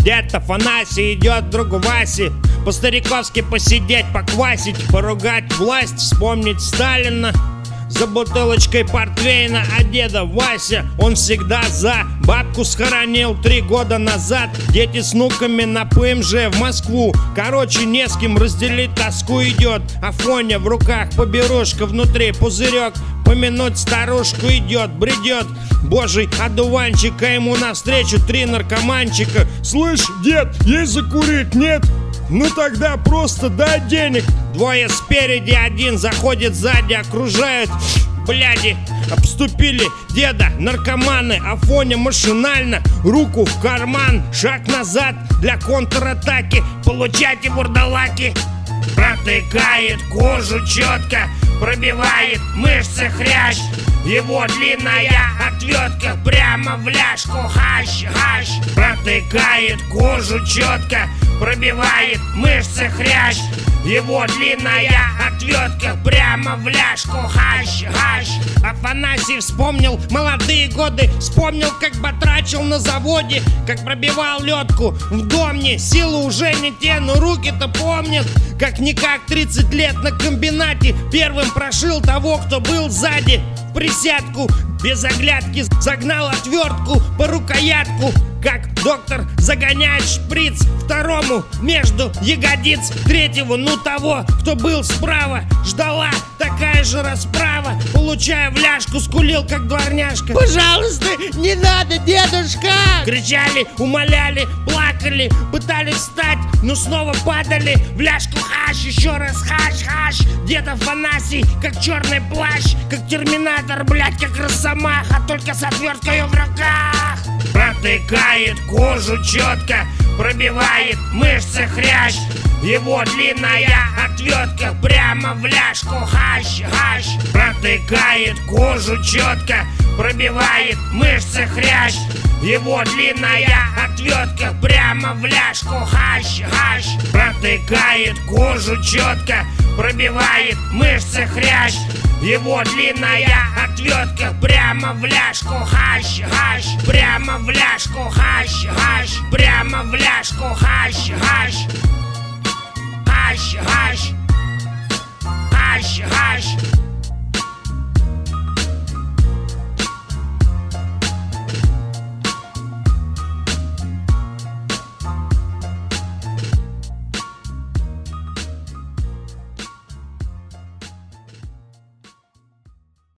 Дед Афанасий идет к другу Васе, по-стариковски посидеть, поквасить, поругать власть, вспомнить Сталина. За бутылочкой портвейна, а деда Вася, он всегда за. Бабку схоронил 3 года назад. Дети с внуками на ПМЖ в Москву. Короче, не с кем разделить тоску. Идет Афоня в руках, поберушка внутри, пузырек. Помянуть старушку идет, бредет божий одуванчик, а ему навстречу 3 наркоманчика. Слышь, дед, есть закурить, нет? Ну тогда просто дай денег. 2 спереди, 1 заходит сзади, окружают бляди. Обступили деда наркоманы. Афоня машинально руку в карман, шаг назад для контратаки. Получайте, бурдалаки. Протыкает кожу четко, пробивает мышцы хрящ. Его длинная отвертка прямо в ляжку, хащ. Протыкает кожу четко, пробивает мышцы хрящ. Его длинная отвертка прямо в ляжку, хащ. Афанасий вспомнил молодые годы, вспомнил, как батрачил на заводе, как пробивал лёдку в домне. Силы уже не те, но руки-то помнят. Как-никак 30 лет на комбинате первым прошил того, кто был сзади. В присядку без оглядки загнал отвертку по рукоятку. Как доктор загоняет шприц 2-му между ягодиц 3-го, ну того, кто был справа. Ждала такая же расправа, получая в ляжку, скулил как дворняжка. Пожалуйста, не надо, дедушка! Кричали, умоляли, плакали, пытались встать, но снова падали в ляжку, хащ, еще раз хащ. Дед Афанасий, как черный плащ, как терминатор, блядь, как росомаха, только с отверткой в руках. Протыкает кожу четко, пробивает мышцы хрящ. Его длинная отвертка прямо в ляжку, хащ. Протыкает кожу четко, пробивает мышцы хрящ. Его длинная отвертка прямо в ляжку, хащ. Протыкает кожу четко, пробивает мышцы хрящ. Его длинная отвертка прямо в ляжку, хащ. Прямо в ляжку, хащ. Прямо в ляжку, хащ.